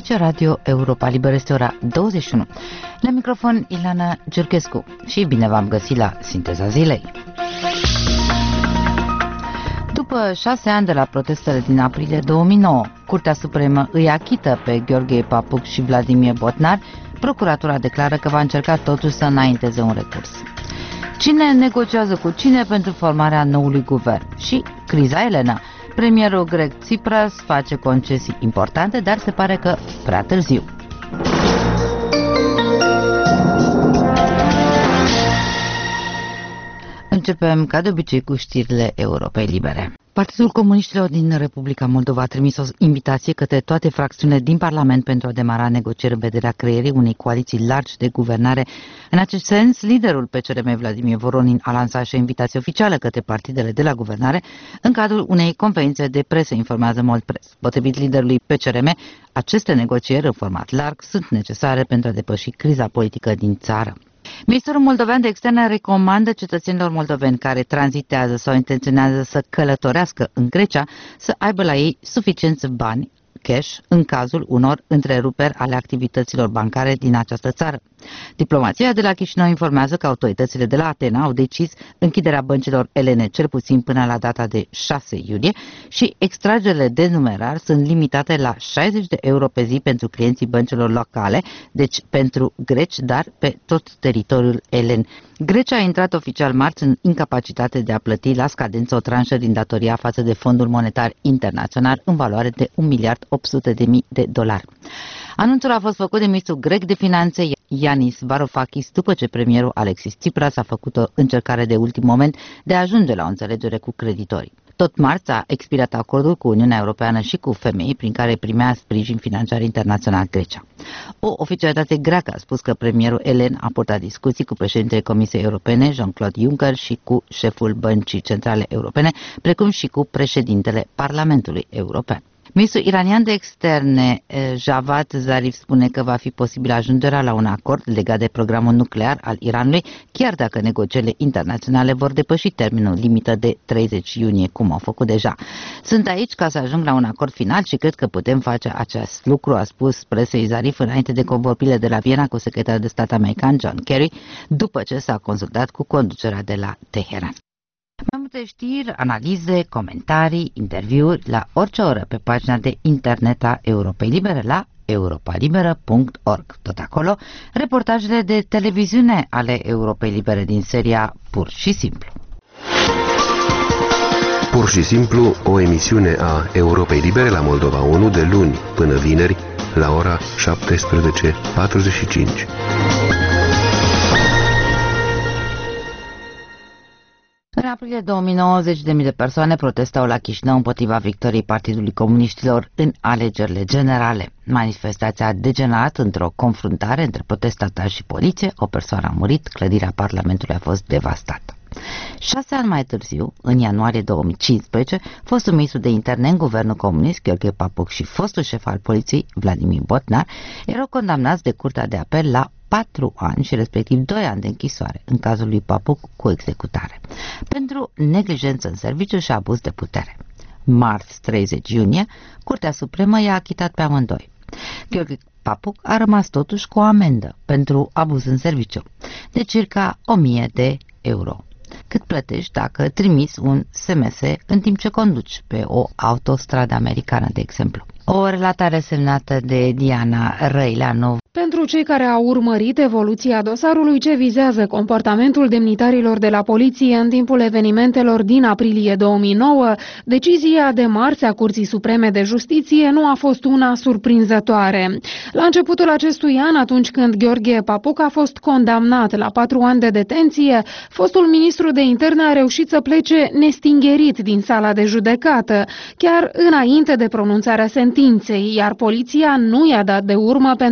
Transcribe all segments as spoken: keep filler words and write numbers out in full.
Aici Radio Europa Liberă, este ora douăzeci și unu. La microfon Ilana Giurchescu și bine v-am găsit la Sinteza Zilei. După șase ani de la protestele din aprilie două mii nouă, Curtea Supremă îi achită pe Gheorghe Papuc și Vladimir Botnar. Procuratura declară că va încerca totuși să înainteze un recurs. Cine negociază cu cine pentru formarea noului guvern? Și criza Elena. Premierul grec Tsipras face concesii importante, dar se pare că prea târziu. Începem, ca de obicei, cu știrile Europei Libere. Partidul Comuniștilor din Republica Moldova a trimis o invitație către toate fracțiunile din Parlament pentru a demara negocieri în vederea creierii unei coaliții largi de guvernare. În acest sens, liderul P C R M, Vladimir Voronin, a lansat și o invitație oficială către partidele de la guvernare în cadrul unei conferințe de presă, informează Moldpress. Potrivit liderului P C R M, aceste negocieri în format larg sunt necesare pentru a depăși criza politică din țară. Ministerul Moldovean de Externe recomandă cetățenilor moldoveni care tranzitează sau intenționează să călătorească în Grecia să aibă la ei suficienți bani, cash, în cazul unor întreruperi ale activităților bancare din această țară. Diplomația de la Chișinău informează că autoritățile de la Atena au decis închiderea băncilor elene cel puțin până la data de șase iulie și extragerile de numerar sunt limitate la șaizeci de euro pe zi pentru clienții băncilor locale, deci pentru greci, dar pe tot teritoriul elen. Grecia a intrat oficial marți în incapacitate de a plăti la scadență o tranșă din datoria față de Fondul Monetar Internațional în valoare de un miliard opt sute de mii de dolari. Anunțul a fost făcut de ministrul grec de finanțe Yanis Varoufakis după ce premierul Alexis Tsipras a făcut o încercare de ultim moment de a ajunge la o înțelegere cu creditorii. Tot marți a expirat acordul cu Uniunea Europeană și cu F M I prin care primea sprijin financiar internațional Grecia. O oficialitate greacă a spus că premierul elen a purtat discuții cu președintele Comisiei Europene, Jean-Claude Juncker, și cu șeful Băncii Centrale Europene, precum și cu președintele Parlamentului European. Ministrul iranian de externe, Javad Zarif, spune că va fi posibil ajungerea la un acord legat de programul nuclear al Iranului, chiar dacă negocierile internaționale vor depăși termenul limită de treizeci iunie, cum au făcut deja. Sunt aici ca să ajung la un acord final și cred că putem face acest lucru, a spus presei Zarif înainte de convorbirile de la Viena cu secretarul de stat american John Kerry, după ce s-a consultat cu conducerea de la Teheran. Mai multe știri, analize, comentarii, interviuri la orice oră pe pagina de internet a Europei Libere la europa liberă punct org. Tot acolo, reportajele de televiziune ale Europei Libere din seria Pur și Simplu. Pur și Simplu, o emisiune a Europei Libere la Moldova unu de luni până vineri la ora șaptesprezece patruzeci și cinci. În aprilie două mii nouă, zeci de mii de persoane protestau la Chișinău împotriva victoriei Partidului Comuniștilor în alegerile generale. Manifestația a degenerat într-o confruntare între protestatari și poliție, o persoană a murit, clădirea Parlamentului a fost devastată. Șase ani mai târziu, în ianuarie două mii cincisprezece, fostul ministru de interne în guvernul comunist, Gheorghe Papuc, și fostul șef al poliției, Vladimir Botnar, erau condamnați de Curtea de Apel la patru ani și respectiv doi ani de închisoare, în cazul lui Papuc cu executare, pentru neglijență în serviciu și abuz de putere. Marți, treizeci iunie, Curtea Supremă i-a achitat pe amândoi. Gheorghe Papuc a rămas totuși cu o amendă pentru abuz în serviciu de circa o mie de euro, cât plătești dacă trimiți un S M S în timp ce conduci pe o autostradă americană, de exemplu. O relatare semnată de Diana Răileanu. Pentru cei care au urmărit evoluția dosarului ce vizează comportamentul demnitarilor de la poliție în timpul evenimentelor din aprilie două mii nouă, decizia de marți a Curții Supreme de Justiție nu a fost una surprinzătoare. La începutul acestui an, atunci când Gheorghe Papuc a fost condamnat la patru ani de detenție, fostul ministru de interne a reușit să plece nestingerit din sala de judecată, chiar înainte de pronunțarea sentinței, iar poliția nu i-a dat de urmă pentru a executa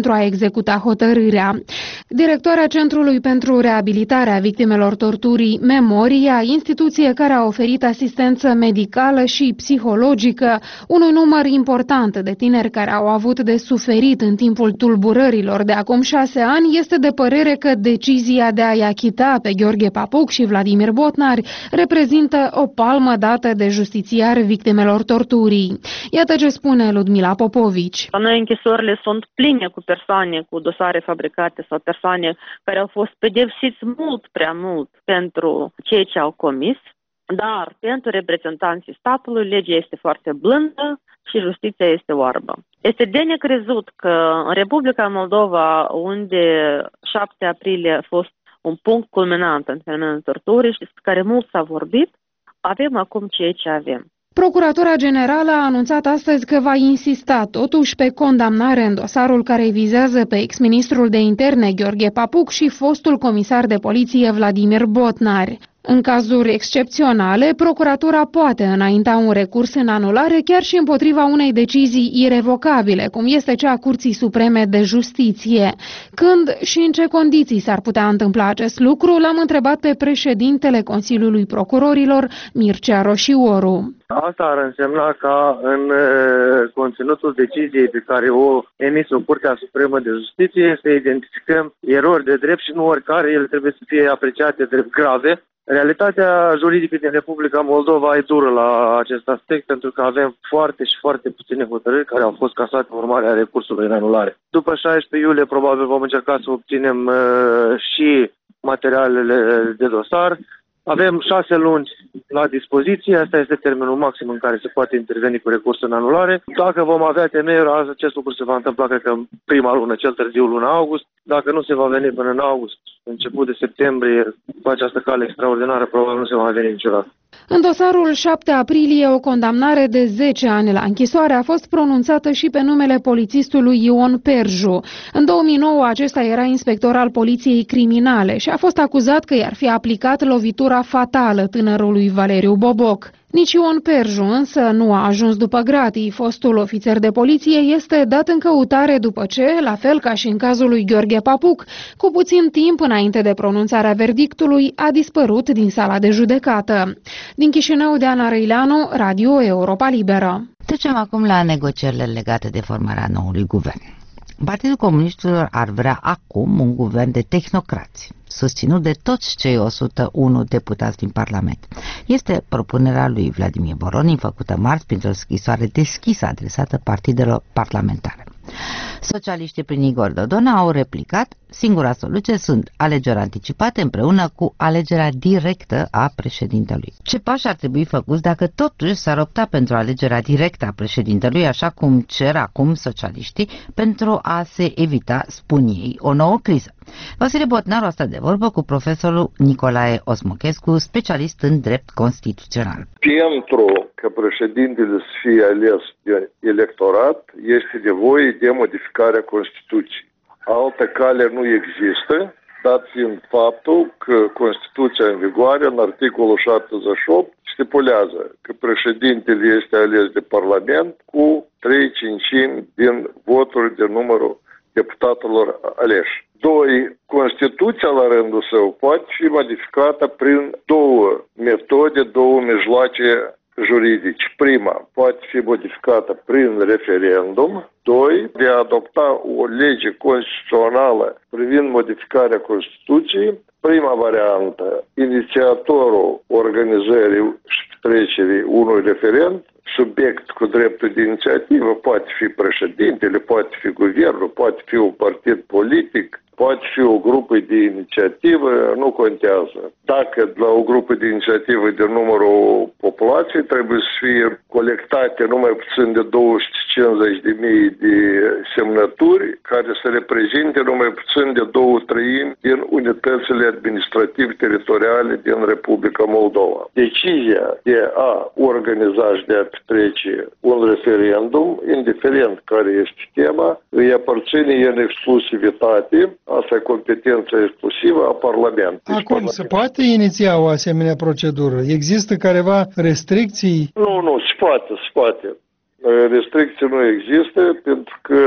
executa hotărârea. Directoarea Centrului pentru Reabilitarea Victimelor Torturii, Memoria, instituție care a oferit asistență medicală și psihologică unui număr important de tineri care au avut de suferit în timpul tulburărilor de acum șase ani, este de părere că decizia de a-i achita pe Gheorghe Papuc și Vladimir Botnar reprezintă o palmă dată de justițiari victimelor torturii. Iată ce spune Ludmila Popovici. La noi închisorile sunt pline cu persoane cu dosare fabricate sau persoane care au fost pedepsiți mult prea mult pentru ceea ce au comis, dar pentru reprezentanții statului legea este foarte blândă și justiția este oarbă. Este de necrezut că în Republica Moldova, unde șapte aprilie a fost un punct culminant în fenomenul torturii și despre care mult s-a vorbit, avem acum ceea ce avem. Procuratura Generală a anunțat astăzi că va insista totuși pe condamnare în dosarul care vizează pe ex-ministrul de interne Gheorghe Papuc și fostul comisar de poliție Vladimir Botnar. În cazuri excepționale, procuratura poate înainta un recurs în anulare chiar și împotriva unei decizii irevocabile, cum este cea a Curții Supreme de Justiție. Când și în ce condiții s-ar putea întâmpla acest lucru, l-am întrebat pe președintele Consiliului Procurorilor, Mircea Roșioru. Asta ar însemna ca în conținutul deciziei pe care o emis-o Curtea Supremă de Justiție să identificăm erori de drept și nu oricare, ele trebuie să fie apreciate drept grave. Realitatea juridică din Republica Moldova e dură la acest aspect pentru că avem foarte și foarte puține hotărâri care au fost casate în urmarea recursului în anulare. După șaisprezece iulie probabil vom încerca să obținem uh, și materialele de dosar. Avem șase luni la dispoziție, asta este termenul maxim în care se poate interveni cu recurs în anulare. Dacă vom avea temeiuri, acest lucru se va întâmpla, cred că în prima lună, cel târziu luna august. Dacă nu se va veni până în august, început de septembrie, cu această cale extraordinară, probabil nu se va veni niciodată. În dosarul șapte aprilie, o condamnare de zece ani la închisoare a fost pronunțată și pe numele polițistului Ion Perju. În două mii nouă, acesta era inspector al Poliției Criminale și a fost acuzat că i-ar fi aplicat lovitura fatală tânărului Valeriu Boboc. Nici Ion Perju însă nu a ajuns după gratii. Fostul ofițer de poliție este dat în căutare după ce, la fel ca și în cazul lui Gheorghe Papuc, cu puțin timp înainte de pronunțarea verdictului, a dispărut din sala de judecată. Din Chișinău, Diana Răileanu, Radio Europa Liberă. Trecem acum la negocierile legate de formarea noului guvern. Partidul Comuniștilor ar vrea acum un guvern de tehnocrați, susținut de toți cei o sută unu deputați din Parlament. Este propunerea lui Vladimir Voronin făcută marți printr-o scrisoare deschisă adresată partidelor parlamentare. Socialiștii prin Igor Dodon au replicat: singura soluție sunt alegeri anticipate împreună cu alegerea directă a președintelui. Ce pași ar trebui făcuți dacă totuși s-ar opta pentru alegerea directă a președintelui, așa cum cer acum socialiștii, pentru a se evita, spun ei, o nouă criză? Vasile Botnar a stat de vorbă cu profesorul Nicolae Osmochescu, specialist în drept constituțional. Pentru că președintele să fie ales de electorat, este nevoie de modificarea Constituției. Altă cale nu există, dat fiind faptul că Constituția în vigoare, în articolul șaptezeci și opt, stipulează că președintele este ales de Parlament cu trei cincimi din voturi de numărul deputatelor aleși. Doi, Constituția la rândul său poate fi modificată prin două metode, două mijloace juridici. Prima, poate fi modificată prin referendum. Doi, de a adopta o lege constituțională privind modificarea Constituției. Prima variantă, inițiatorul organizării și trecerii unui referendum, subiect cu dreptul de inițiativă, poate fi președintele, poate fi guvernul, poate fi un partid politic, poate fi o grupă de inițiativă, nu contează. Dacă la o grupă de inițiativă de numărul populației trebuie să fie colectate numai puțin de două sute cincizeci de mii de semnături care să reprezinte numai puțin de două treimi din unitățile administrative teritoriale din Republica Moldova. Decizia de a organiza și de a petrece un referendum, indiferent care este tema, îi aparține în exclusivitate. Asta e competența exclusivă a Parlamentului. Acum se poate iniția o asemenea procedură? Există careva restricții? Nu, nu, se poate, se poate. Restricții nu există pentru că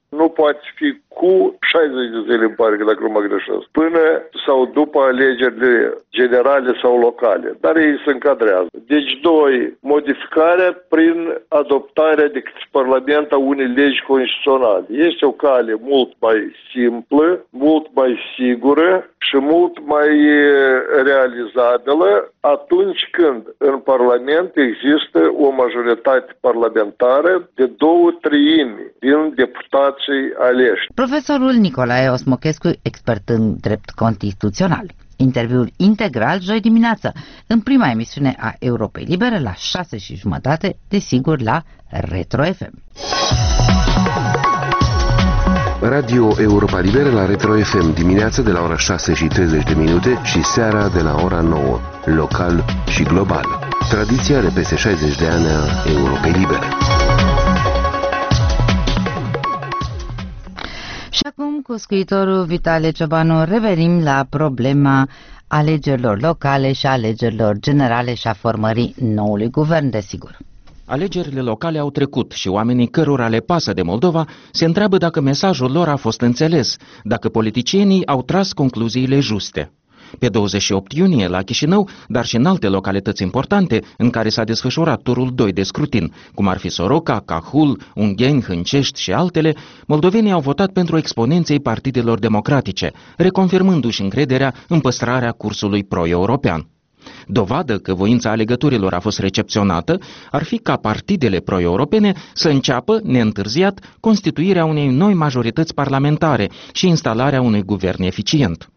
nu poate fi cu șaizeci de zile, îmi pare că dacă nu mă greșesc, până sau după alegerile generale sau locale. Dar ei se încadrează. Deci, doi, modificarea prin adoptarea de către Parlament a unei legi constituționale. Este o cale mult mai simplă, mult mai sigură și mult mai realizabilă atunci când în Parlament există o majoritate parlamentară de două treimi din deputații aleși. Profesorul Nicolae Osmochescu, expert în drept constituțional. Interviul integral joi dimineață, în prima emisiune a Europei Libere la șase și jumătate, desigur la Retro F M. Radio Europa Liberă la Retro F M, dimineața de la ora șase și treizeci de minute și seara de la ora nouă, local și global. Tradiția de peste șaizeci de ani a Europei Libere. Și acum, cu scriitorul Vitale Ciobanu, revenim la problema alegerilor locale și alegerilor generale și a formării noului guvern, desigur. Alegerile locale au trecut și oamenii cărora le pasă de Moldova se întreabă dacă mesajul lor a fost înțeles, dacă politicienii au tras concluziile juste. Pe douăzeci și opt iunie, la Chișinău, dar și în alte localități importante în care s-a desfășurat turul doi de scrutin, cum ar fi Soroca, Cahul, Ungheni, Hâncești și altele, moldovenii au votat pentru exponenței partidelor democratice, reconfirmându-și încrederea în păstrarea cursului pro-european. Dovadă că voința alegătorilor a fost recepționată ar fi ca partidele pro-europene să înceapă, neîntârziat, constituirea unei noi majorități parlamentare și instalarea unui guvern eficient.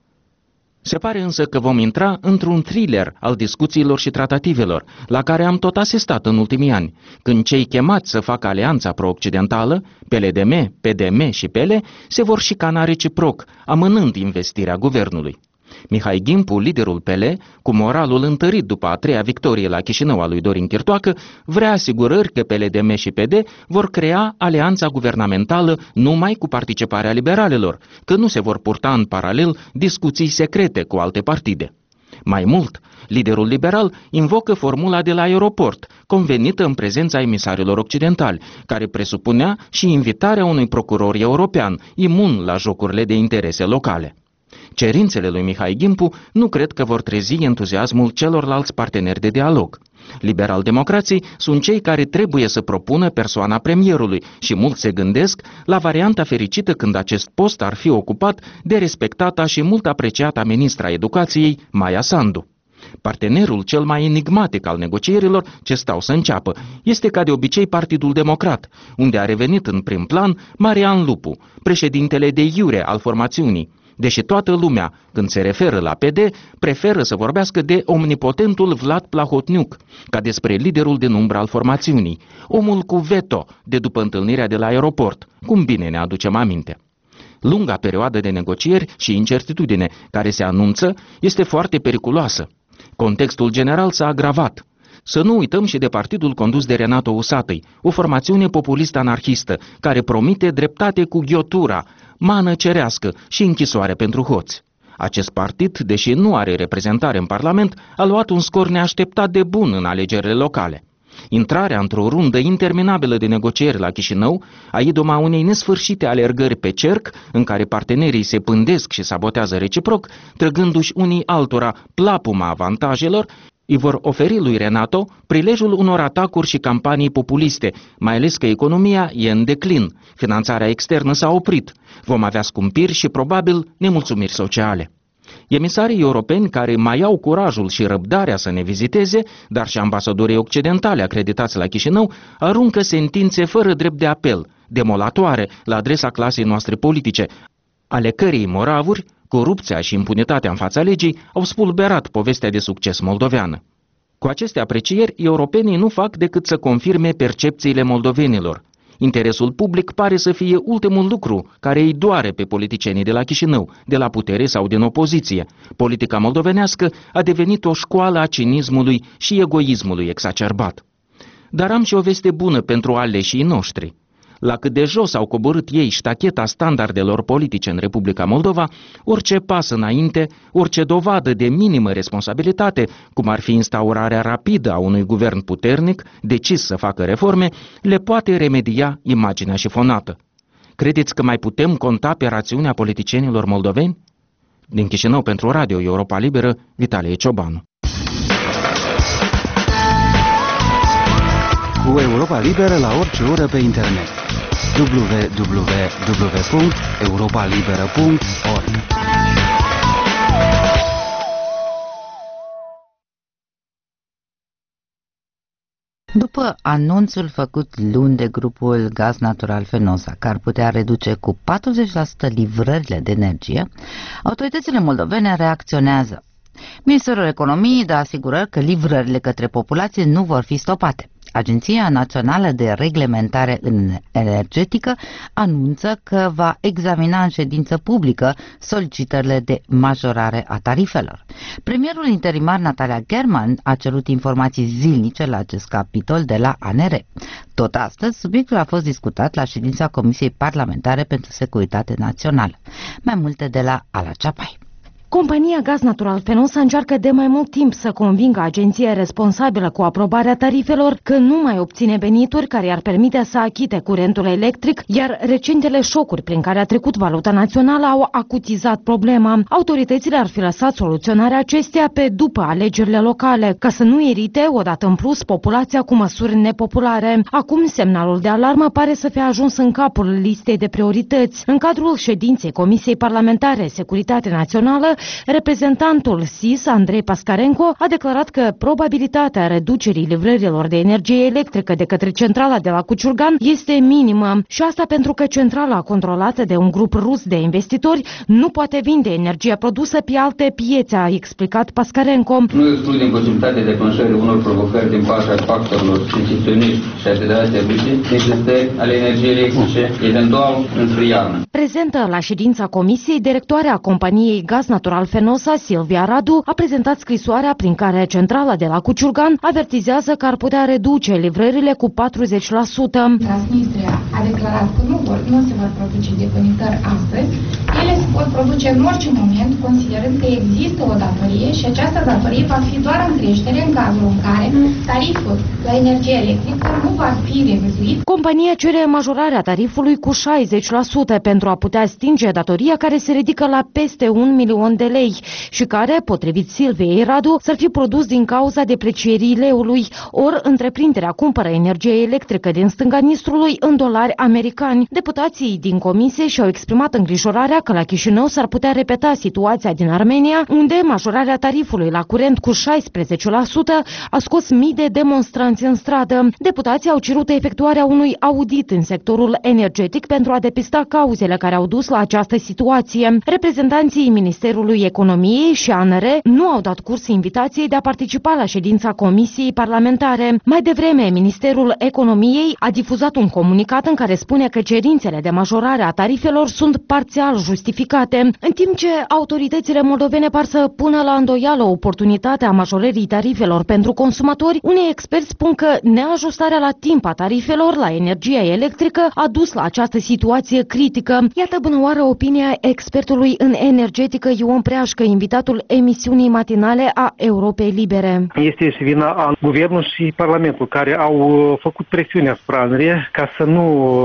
Se pare însă că vom intra într-un thriller al discuțiilor și tratativelor, la care am tot asistat în ultimii ani, când cei chemați să facă alianța pro-occidentală, P L D M, P D M și P L, se vor șicana reciproc, amânând investirea guvernului. Mihai Gimpu, liderul P L, cu moralul întărit după a treia victorie la Chișinău a lui Dorin Chirtoacă, vrea asigurări că P L D M și P D vor crea alianța guvernamentală numai cu participarea liberalilor, că nu se vor purta în paralel discuții secrete cu alte partide. Mai mult, liderul liberal invocă formula de la aeroport, convenită în prezența emisarilor occidentali, care presupunea și invitarea unui procuror european, imun la jocurile de interese locale. Cerințele lui Mihai Gimpu nu cred că vor trezi entuziasmul celorlalți parteneri de dialog. Liberal-democrații sunt cei care trebuie să propună persoana premierului și mulți se gândesc la varianta fericită când acest post ar fi ocupat de respectata și mult apreciata ministra educației, Maia Sandu. Partenerul cel mai enigmatic al negocierilor ce stau să înceapă este ca de obicei Partidul Democrat, unde a revenit în prim plan Marian Lupu, președintele de iure al formațiunii, deși toată lumea, când se referă la P D, preferă să vorbească de omnipotentul Vlad Plahotniuc, ca despre liderul din umbră al formațiunii, omul cu veto de după întâlnirea de la aeroport, cum bine ne aducem aminte. Lunga perioadă de negocieri și incertitudine care se anunță este foarte periculoasă. Contextul general s-a agravat. Să nu uităm și de partidul condus de Renato Usatăi, o formațiune populistă anarhistă, care promite dreptate cu ghiotura, mană cerească și închisoare pentru hoți. Acest partid, deși nu are reprezentare în Parlament, a luat un scor neașteptat de bun în alegerile locale. Intrarea într-o rundă interminabilă de negocieri la Chișinău, a idoma unei nesfârșite alergări pe cerc, în care partenerii se pândesc și sabotează reciproc, trăgându-și unii altora plapuma avantajelor, îi vor oferi lui Renato prilejul unor atacuri și campanii populiste, mai ales că economia e în declin, finanțarea externă s-a oprit, vom avea scumpiri și probabil nemulțumiri sociale. Emisarii europeni care mai au curajul și răbdarea să ne viziteze, dar și ambasadorii occidentali acreditați la Chișinău, aruncă sentințe fără drept de apel, demolatoare la adresa clasei noastre politice, ale cărei moravuri, corupția și impunitatea în fața legii au spulberat povestea de succes moldoveană. Cu aceste aprecieri, europenii nu fac decât să confirme percepțiile moldovenilor. Interesul public pare să fie ultimul lucru care îi doare pe politicienii de la Chișinău, de la putere sau din opoziție. Politica moldovenească a devenit o școală a cinismului și egoismului exacerbat. Dar am și o veste bună pentru aleșii noștri. La cât de jos au coborât ei ștacheta standardelor politice în Republica Moldova, orice pas înainte, orice dovadă de minimă responsabilitate, cum ar fi instaurarea rapidă a unui guvern puternic, decis să facă reforme, le poate remedia imaginea șifonată. Credeți că mai putem conta pe rațiunea politicienilor moldoveni? Din Chișinău pentru Radio Europa Liberă, Vitalie Ciobanu. Cu Europa Liberă la orice oră pe internet. w w w punct europa liberă punct org. După anunțul făcut luni de grupul Gaz Natural Fenosa, că ar putea reduce cu patruzeci la sută livrările de energie, autoritățile moldovene reacționează. Ministerul Economiei dă asigurări că livrările către populație nu vor fi stopate. Agenția Națională de Reglementare Energetică anunță că va examina în ședință publică solicitările de majorare a tarifelor. Premierul interimar Natalia German a cerut informații zilnice la acest capitol de la A N R. Tot astăzi, subiectul a fost discutat la ședința Comisiei Parlamentare pentru Securitate Națională. Mai multe de la Ala Ceapai. Compania Gaz Natural Fenosa încearcă de mai mult timp să convingă agenția responsabilă cu aprobarea tarifelor că nu mai obține venituri care i-ar permite să achite curentul electric, iar recentele șocuri prin care a trecut valuta națională au acutizat problema. Autoritățile ar fi lăsat soluționarea acesteia pe după alegerile locale, ca să nu irite odată în plus populația cu măsuri nepopulare. Acum semnalul de alarmă pare să fie ajuns în capul listei de priorități. În cadrul ședinței Comisiei Parlamentare Securitate Națională, reprezentantul S I S, Andrei Pascarenko, a declarat că probabilitatea reducerii livrărilor de energie electrică de către centrala de la Cuciurgan este minimă și asta pentru că centrala controlată de un grup rus de investitori nu poate vinde energia produsă pe alte piețe, a explicat Pascarenko. Nu excludem posibilitatea declanșării unor provocări din partea factorilor secesioniști și a Federației Ruse necesitări ale energiei electrice, eventual înspre iarnă. Prezentă la ședința Comisiei, directoarea companiei Gaz Natural Fenosa, Silvia Radu, a prezentat scrisoarea prin care centrala de la Cuciurgan avertizează că ar putea reduce livrările cu patruzeci la sută. Transnistria a declarat că nu, vor, nu se vor produce deconectări astăzi. Ele se pot produce în orice moment, considerând că există o datorie și această datorie va fi doar în creștere în cazul în care tariful la energie electrică nu va fi revizuit. Compania cere majorarea tarifului cu șaizeci la sută pentru a putea stinge datoria care se ridică la peste un milion de lei și care, potrivit Silviei Radu, s-ar fi produs din cauza deprecierii leului, ori întreprinderea cumpără energie electrică din stânga Nistrului în dolari americani. Deputații din comisie și-au exprimat îngrijorarea că la Chișinău s-ar putea repeta situația din Armenia, unde majorarea tarifului la curent cu șaisprezece la sută a scos mii de demonstranți în stradă. Deputații au cerut efectuarea unui audit în sectorul energetic pentru a depista cauzele care au dus la această situație. Reprezentanții Ministerului Economiei și A N R nu au dat curs invitației de a participa la ședința Comisiei Parlamentare. Mai devreme, Ministerul Economiei a difuzat un comunicat în care spune că cerințele de majorare a tarifelor sunt parțial justificate, în timp ce autoritățile moldovene par să pună la îndoială oportunitatea majorării tarifelor pentru consumatori. Unii experți spun că neajustarea la timp a tarifelor la energia electrică a dus la această situație critică. Iată bunăoară opinia expertului în energetică Ion Preașcă, invitatul emisiunii matinale a Europei Libere. Este și vina a Guvernul și Parlamentul, care au făcut presiune asupra A N R ca să nu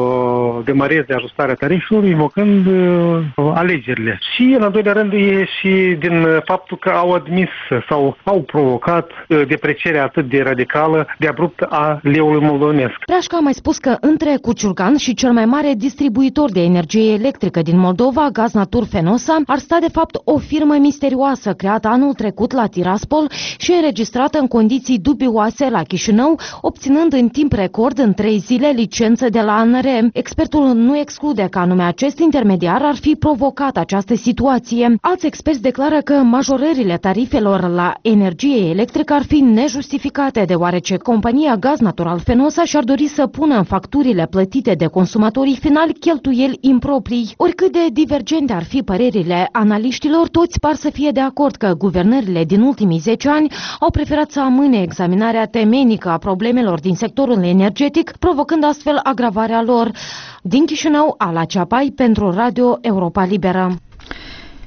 demareze ajustarea tarifelor, invocând alegerile. Și, în al doilea rând, e și din faptul că au admis sau au provocat deprecierea atât de radicală, de abrupt a leului moldovenesc. Preașcă a mai spus că între Cuciurgan și cel mai mare distribuitor de energie electrică din Moldova, Gaz Natural Fenosa, ar sta de fapt o firmă misterioasă creată anul trecut la Tiraspol și înregistrată în condiții dubioase la Chișinău, obținând în timp record în trei zile licență de la A N R. Expertul nu exclude că anume acest intermediar ar fi provocat această situație. Alți experți declară că majorările tarifelor la energie electrică ar fi nejustificate, deoarece compania Gaz Natural Fenosa și-ar dori să pună în facturile plătite de consumatorii finali cheltuieli improprii. Oricât de divergente ar fi părerile analiștilor, toți par să fie de acord că guvernările din ultimii zece ani au preferat să amâne examinarea temenică a problemelor din sectorul energetic, provocând astfel agravarea lor. Din Chișinău, Ala Ceapai, pentru Radio Europa Liberă.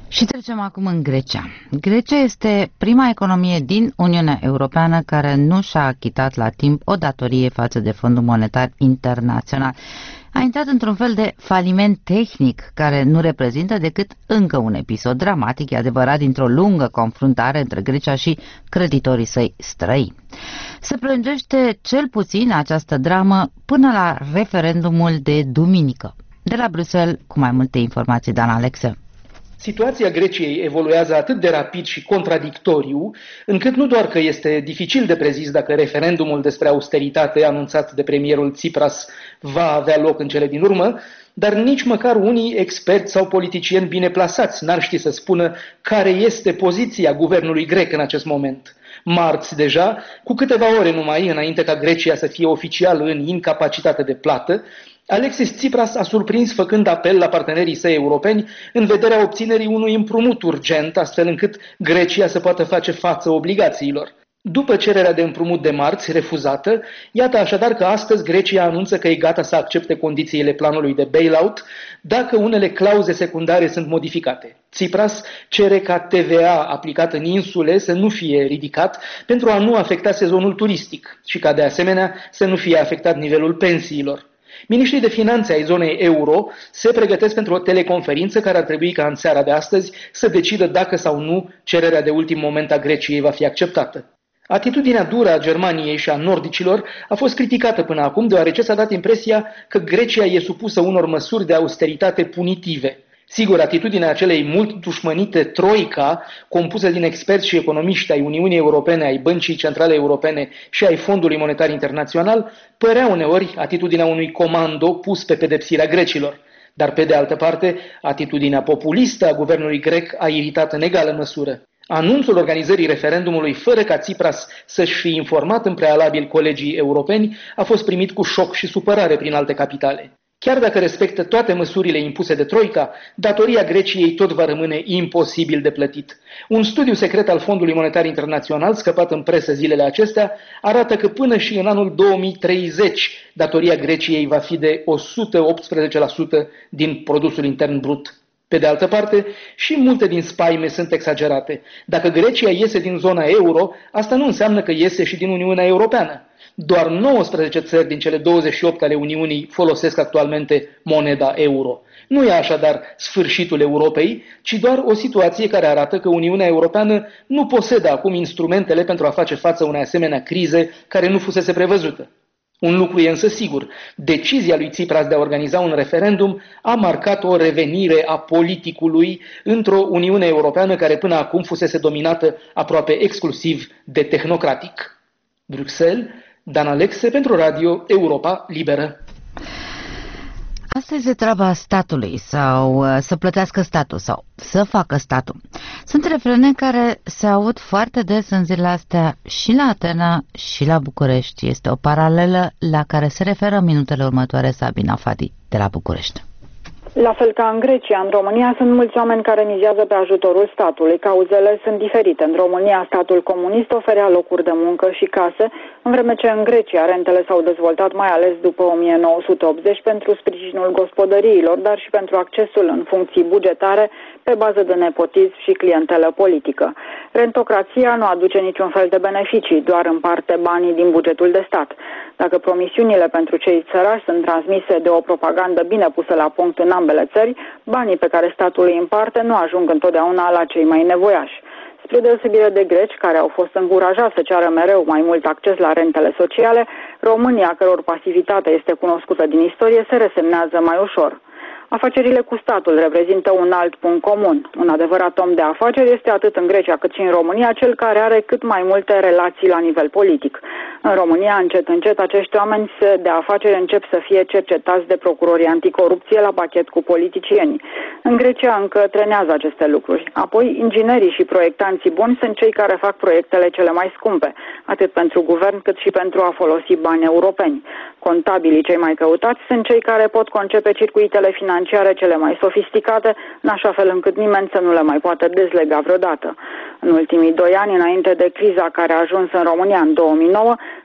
Și trecem acum în Grecia. Grecia este prima economie din Uniunea Europeană care nu și-a achitat la timp o datorie față de Fondul Monetar Internațional. A intrat într-un fel de faliment tehnic care nu reprezintă decât încă un episod dramatic, e adevărat, dintr-o lungă confruntare între Grecia și creditorii săi străini. Se prelungește cel puțin această dramă până la referendumul de duminică. De la Bruxelles, cu mai multe informații, Dan Alexe. Situația Greciei evoluează atât de rapid și contradictoriu, încât nu doar că este dificil de prezis dacă referendumul despre austeritate anunțat de premierul Tsipras va avea loc în cele din urmă, dar nici măcar unii experți sau politicieni bine plasați n-ar ști să spună care este poziția guvernului grec în acest moment. Marți deja, cu câteva ore numai înainte ca Grecia să fie oficial în incapacitate de plată, Alexis Tsipras a surprins făcând apel la partenerii săi europeni în vederea obținerii unui împrumut urgent, astfel încât Grecia să poată face față obligațiilor. După cererea de împrumut de marți, refuzată, iată așadar că astăzi Grecia anunță că e gata să accepte condițiile planului de bailout dacă unele clauze secundare sunt modificate. Tsipras cere ca T V A aplicat în insule să nu fie ridicat pentru a nu afecta sezonul turistic și ca de asemenea să nu fie afectat nivelul pensiilor. Miniștrii de finanțe ai zonei euro se pregătesc pentru o teleconferință care ar trebui ca în seara de astăzi să decidă dacă sau nu cererea de ultim moment a Greciei va fi acceptată. Atitudinea dură a Germaniei și a nordicilor a fost criticată până acum, deoarece s-a dat impresia că Grecia e supusă unor măsuri de austeritate punitive. Sigur, atitudinea acelei mult dușmănite troica, compusă din experți și economiști ai Uniunii Europene, ai Băncii Centrale Europene și ai Fondului Monetar Internațional, părea uneori atitudinea unui comando pus pe pedepsirea grecilor. Dar, pe de altă parte, atitudinea populistă a guvernului grec a iritat în egală măsură. Anunțul organizării referendumului fără ca Tsipras să-și fi informat în prealabil colegii europeni a fost primit cu șoc și supărare prin alte capitale. Chiar dacă respectă toate măsurile impuse de Troica, datoria Greciei tot va rămâne imposibil de plătit. Un studiu secret al Fondului Monetar Internațional, scăpat în presă zilele acestea, arată că până și în anul două mii treizeci datoria Greciei va fi de o sută optsprezece la sută din produsul intern brut. Pe de altă parte, și multe din spaime sunt exagerate. Dacă Grecia iese din zona euro, asta nu înseamnă că iese și din Uniunea Europeană. Doar nouăsprezece țări din cele douăzeci și opt ale Uniunii folosesc actualmente moneda euro. Nu e așadar sfârșitul Europei, ci doar o situație care arată că Uniunea Europeană nu posedă acum instrumentele pentru a face față unei asemenea crize care nu fusese prevăzută. Un lucru e însă sigur, decizia lui Tsipras de a organiza un referendum a marcat o revenire a politicului într-o Uniune Europeană care până acum fusese dominată aproape exclusiv de tehnocratic. Bruxelles, Dan Alexe pentru Radio Europa Liberă. Asta este treaba statului, sau să plătească statul, sau să facă statul. Sunt refrene care se aud foarte des în zilele astea și la Atena și la București. Este o paralelă la care se referă minutele următoare Sabina Fadi de la București. La fel ca în Grecia, în România sunt mulți oameni care mizează pe ajutorul statului. Cauzele sunt diferite. În România, statul comunist oferea locuri de muncă și case, în vreme ce în Grecia rentele s-au dezvoltat mai ales după o mie nouă sute optzeci pentru sprijinul gospodăriilor, dar și pentru accesul în funcții bugetare pe bază de nepotism și clientelă politică. Rentocrația nu aduce niciun fel de beneficii, doar împarte banii din bugetul de stat. Dacă promisiunile pentru cei săraci sunt transmise de o propagandă bine pusă la punct în ambele țări, banii pe care statul îi împarte nu ajung întotdeauna la cei mai nevoiași. Spre deosebire de greci, care au fost încurajați să ceară mereu mai mult acces la rentele sociale, românii, a căror pasivitate este cunoscută din istorie, se resemnează mai ușor. Afacerile cu statul reprezintă un alt punct comun. Un adevărat om de afaceri este atât în Grecia cât și în România cel care are cât mai multe relații la nivel politic. În România, încet, încet, acești oameni de afaceri încep să fie cercetați de procurorii anticorupție la pachet cu politicienii. În Grecia încă trenează aceste lucruri. Apoi, inginerii și proiectanții buni sunt cei care fac proiectele cele mai scumpe, atât pentru guvern cât și pentru a folosi bani europeni. Contabilii cei mai căutați sunt cei care pot concepe circuitele financiare cele mai sofisticate, în așa fel încât nimeni să nu le mai poată dezlega vreodată. În ultimii doi ani, înainte de criza care a ajuns în România în două mii nouă,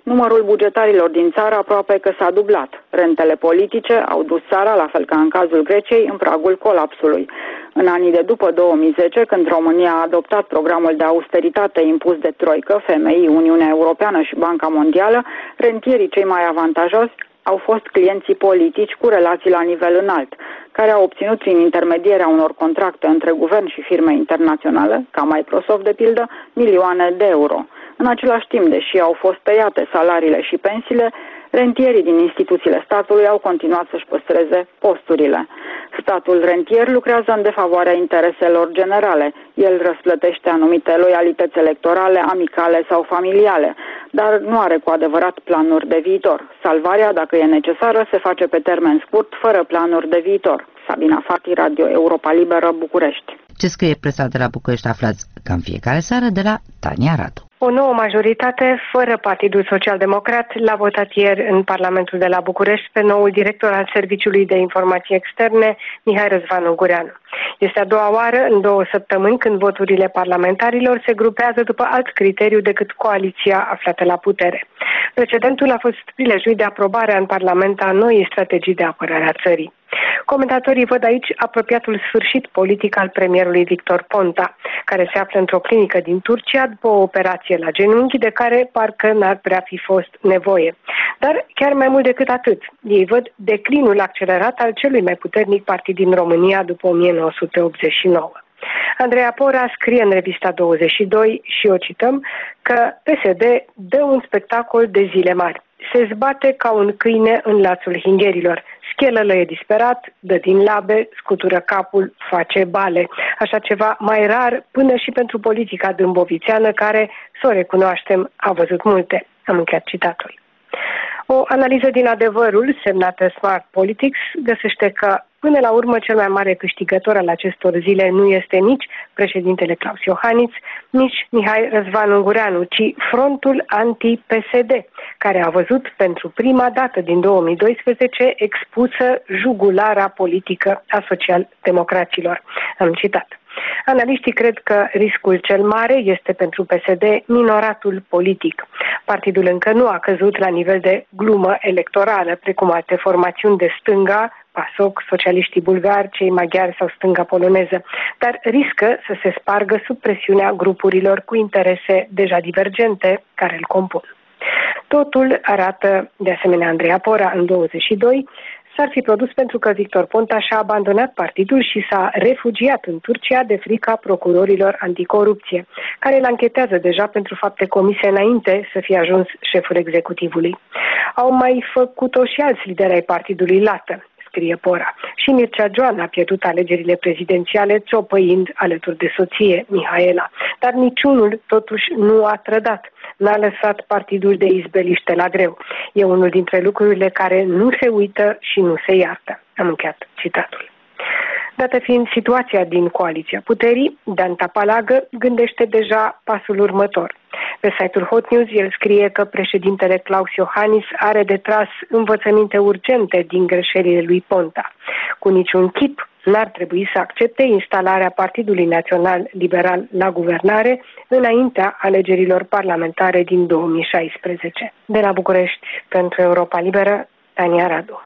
Numărul bugetarilor din țară aproape că s-a dublat. Rentele politice au dus țara, la fel ca în cazul Greciei, în pragul colapsului. În anii de după două mii zece, când România a adoptat programul de austeritate impus de Troică, F M I, Uniunea Europeană și Banca Mondială, rentierii cei mai avantajoși au fost clienții politici cu relații la nivel înalt, care au obținut prin intermedierea unor contracte între guvern și firme internaționale, ca Microsoft de pildă, milioane de euro. În același timp, deși au fost tăiate salariile și pensiile, rentierii din instituțiile statului au continuat să-și păstreze posturile. Statul rentier lucrează în defavoarea intereselor generale. El răsplătește anumite loialități electorale, amicale sau familiale, dar nu are cu adevărat planuri de viitor. Salvarea, dacă e necesară, se face pe termen scurt, fără planuri de viitor. Sabina Fati, Radio Europa Liberă, București. Ce scrie presa de la București aflați ca în fiecare seară de la Tania Radu. O nouă majoritate, fără Partidul Social-Democrat, l-a votat ieri în Parlamentul de la București pe noul director al Serviciului de Informații Externe, Mihai Răzvan Ungureanu. Este a doua oară în două săptămâni când voturile parlamentarilor se grupează după alt criteriu decât coaliția aflată la putere. Precedentul a fost prilejul de aprobare în Parlament a noii strategii de apărare a țării. Comentatorii văd aici apropiatul sfârșit politic al premierului Victor Ponta, care se află într-o clinică din Turcia după o operație la genunchi de care parcă n-ar prea fi fost nevoie. Dar chiar mai mult decât atât, ei văd declinul accelerat al celui mai puternic partid din România după o mie nouă sute optzeci și nouă. Andreea Pora scrie în revista douăzeci și doi, și o cităm, că P S D dă un spectacol de zile mari. Se zbate ca un câine în lațul hingherilor. Schelă-lăie disperat, dă din labe, scutură capul, face bale. Așa ceva mai rar până și pentru politica dâmbovițeană care, să o recunoaștem, a văzut multe. Am încheiat citatul. O analiză din Adevărul, semnată Smart Politics, găsește că, până la urmă, cel mai mare câștigător al acestor zile nu este nici președintele Claus Iohannis, nici Mihai Răzvan Ungureanu, ci frontul anti-P S D, care a văzut pentru prima dată din două mii doisprezece expusă jugulara politică a social-democraților. Am citat. Analiștii cred că riscul cel mare este pentru P S D minoratul politic. Partidul încă nu a căzut la nivel de glumă electorală, precum alte formațiuni de stânga, PASOK, socialiștii bulgari, cei maghiari sau stânga poloneză, dar riscă să se spargă sub presiunea grupurilor cu interese deja divergente care îl compun. Totul, arată de asemenea Andreea Pora în douăzeci și doi, s-ar fi produs pentru că Victor Ponta și-a abandonat partidul și s-a refugiat în Turcia de frica procurorilor anticorupție, care îl anchetează deja pentru fapte comise înainte să fie ajuns șeful executivului. Au mai făcut-o și alți lideri ai partidului Lată, scrie Pora. Și Mircea Joan a pierdut alegerile prezidențiale țopăind alături de soție, Mihaela. Dar niciunul totuși nu a trădat. N-a lăsat partidul de izbeliște la greu. E unul dintre lucrurile care nu se uită și nu se iartă. Am încheiat citatul. Dată fiind situația din coaliția puterii, Dan Tapalagă gândește deja pasul următor. Pe site-ul Hot News el scrie că președintele Claus Iohannis are de tras învățăminte urgente din greșelile lui Ponta. Cu niciun chip n-ar trebui să accepte instalarea Partidului Național Liberal la guvernare înaintea alegerilor parlamentare din două mii șaisprezece. De la București, pentru Europa Liberă, Tania Radu.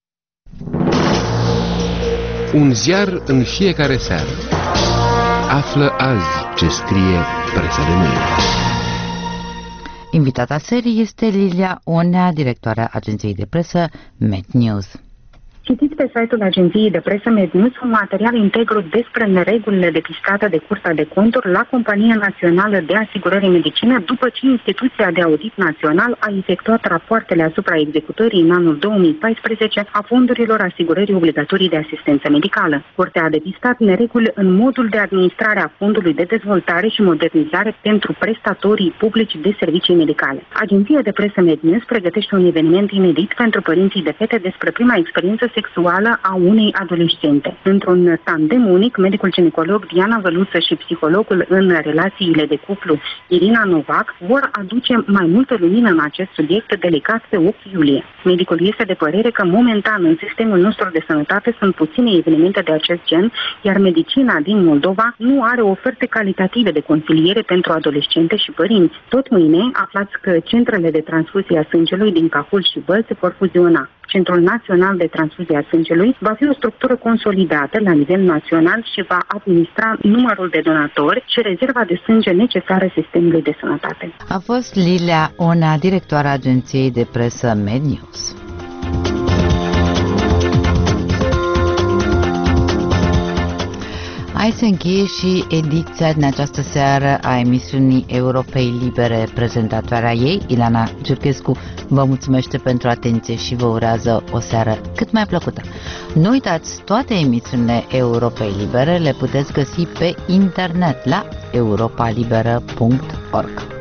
Un ziar în fiecare seară. Află azi ce scrie presa de mâine. Invitata serii este Lilia Onea, directoarea agenției de presă MedNews. Citiți pe site-ul agenției de presă MedNews un material integru despre neregulile depistate de Curtea de Conturi la Compania Națională de Asigurări Medicină după ce Instituția de Audit Național a efectuat rapoartele asupra executării în anul două mii paisprezece a fondurilor asigurării obligatorii de asistență medicală. Curtea a depistat nereguli în modul de administrare a Fondului de Dezvoltare și Modernizare pentru prestatorii publici de servicii medicale. Agenția de presă MedNews pregătește un eveniment inedit pentru părinții de fete despre prima experiență sexuală a unei adolescente. Într-un tandem unic, medicul ginecolog Diana Văluță și psihologul în relațiile de cuplu Irina Novac vor aduce mai multă lumină în acest subiect delicat pe opt iulie. Medicul este de părere că momentan în sistemul nostru de sănătate sunt puține evenimente de acest gen, iar medicina din Moldova nu are oferte calitative de consiliere pentru adolescente și părinți. Tot mâine aflați că centrele de transfuzie a sângelui din Cahul și Băl se vor fuziona. Centrul Național de Transfuzie a Sângelui va fi o structură consolidată la nivel național și va administra numărul de donatori și rezerva de sânge necesară sistemului de sănătate. A fost Lilia Onea, directoarea agenției de presă MedNews. Hai să încheie și ediția din această seară a emisiunii Europei Libere. Prezentatoarea ei, Ilana Giurchescu, vă mulțumește pentru atenție și vă urează o seară cât mai plăcută. Nu uitați, toate emisiunile Europei Libere le puteți găsi pe internet la europa liberă punct org.